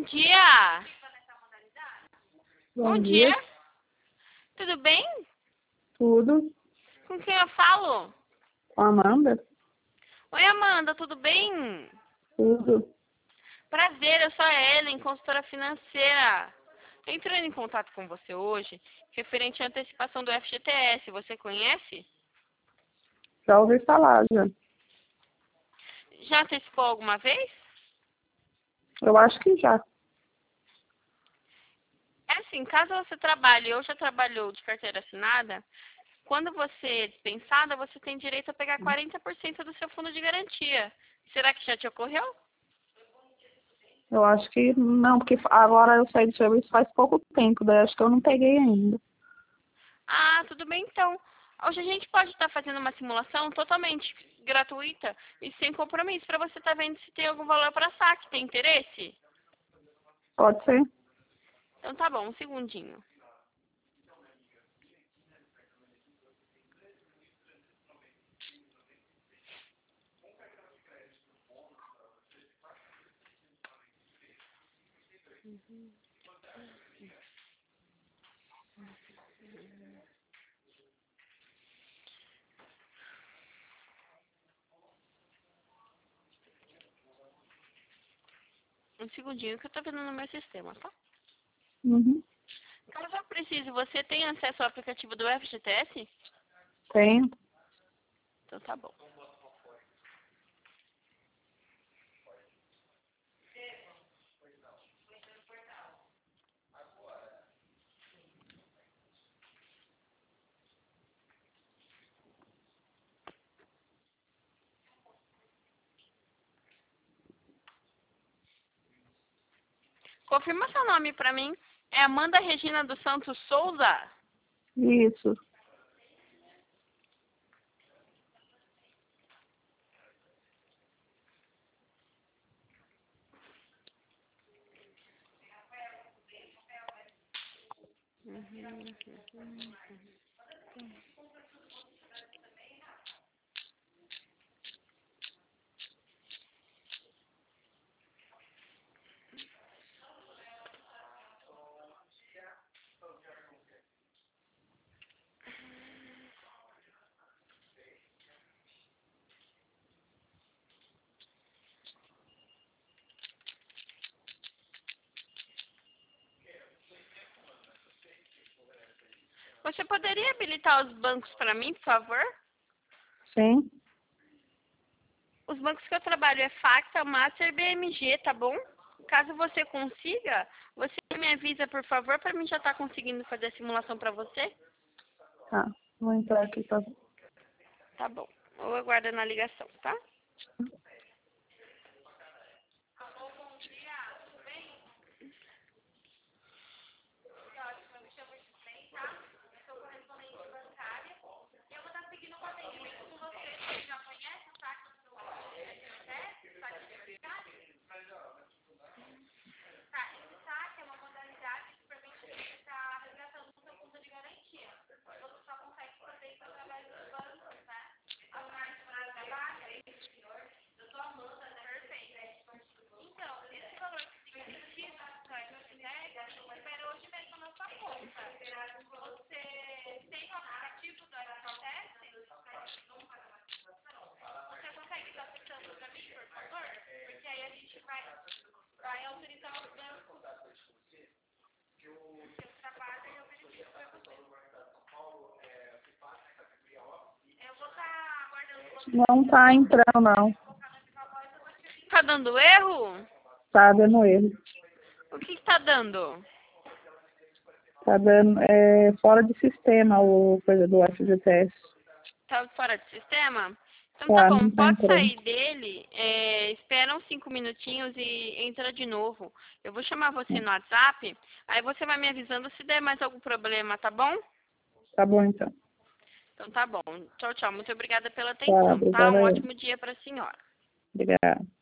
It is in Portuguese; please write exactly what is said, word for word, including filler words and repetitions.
dia. Bom, Bom dia. dia. Tudo bem? Tudo. Com quem eu falo? Com a Amanda? Oi, Amanda, tudo bem? Tudo. Prazer, eu sou a Ellen, consultora financeira. Tô entrando em contato com você hoje, referente à antecipação do F G T S. Você conhece? Já ouvi falar, já. Já antecipou alguma vez? Eu acho que já. É assim, caso você trabalhe ou já trabalhou de carteira assinada, quando você é dispensada, você tem direito a pegar quarenta por cento do seu fundo de garantia. Será que já te ocorreu? Eu acho que não, porque agora eu saí do serviço faz pouco tempo, daí acho que eu não peguei ainda. Ah, tudo bem então. Hoje a gente pode estar fazendo uma simulação totalmente gratuita e sem compromisso para você estar vendo se tem algum valor para saque. Tem interesse? Pode ser? Então tá bom, um segundinho. Um segundinho que eu tô vendo no meu sistema, tá? Uhum. Caso eu precise, você tem acesso ao aplicativo do F G T S? Tenho. Então tá bom. Confirma seu nome pra mim. É Amanda Regina dos Santos Souza? Isso. Você poderia habilitar os bancos pra mim, por favor? Sim. Os bancos que eu trabalho é Facta, Master, B M G, tá bom? Caso você consiga, você me avisa, por favor, para mim já estar conseguindo fazer a simulação para você? Tá. Vou entrar aqui pra... Tá bom. Ou aguarda na ligação, tá? Não tá entrando, não. Tá dando erro? Tá dando erro. O que que tá dando? Tá dando é, fora de sistema o coisa do F G T S. Tá fora de sistema? Então tá Tá, bom, não tá pode entrando. sair dele, é, espera uns cinco minutinhos e entra de novo. Eu vou chamar você no WhatsApp, aí você vai me avisando se der mais algum problema, tá bom? Tá bom, então. Então tá bom. Tchau, tchau. Muito obrigada pela Tá, atenção, tá? obrigada Um aí. ótimo dia para a senhora. Obrigada.